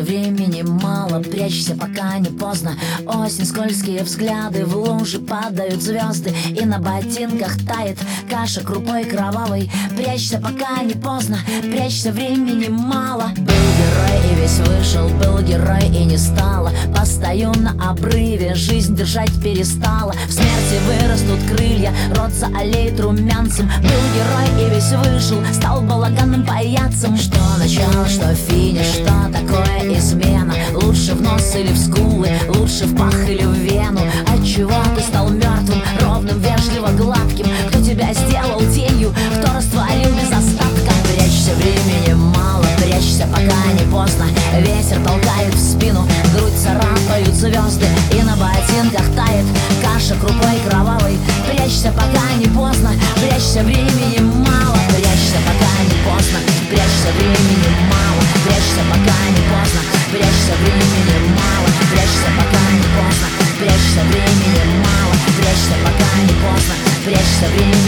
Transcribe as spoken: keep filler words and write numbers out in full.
Прячься, времени мало, прячься, пока не поздно. Осень, скользкие взгляды, в лужи падают звезды, и на ботинках тает каша крупой кровавой. Прячься, пока не поздно, прячься, времени мало. Был герой и весь вышел, был герой и не стало. Постою на обрыве, жизнь держать перестала. В смерти вырастут крылья, рот заолеет румянцем. Был герой и весь вышел, стал балаганным паяцем. Что начало, что финиш, что такое измена? Лучше в нос или в скулы, лучше в пах или в вену? Отчего ты стал мертвым, ровным, вежливо гладким? Кто тебя сделал тенью, кто растворил без остатка? Прячься, времени мало, прячься, пока не поздно. Ветер толкает в спину, грудь царапают звезды, и на ботинках тает каша крупой кровавой. Прячься, пока не поздно, прячься, времени мало. Прячься, пока не поздно, прячься, времени мало. Прячься, пока не поздно, прячься, времени мало. Прячься, пока не поздно, прячься, времени мало. Прячься, пока не поздно, прячься, времени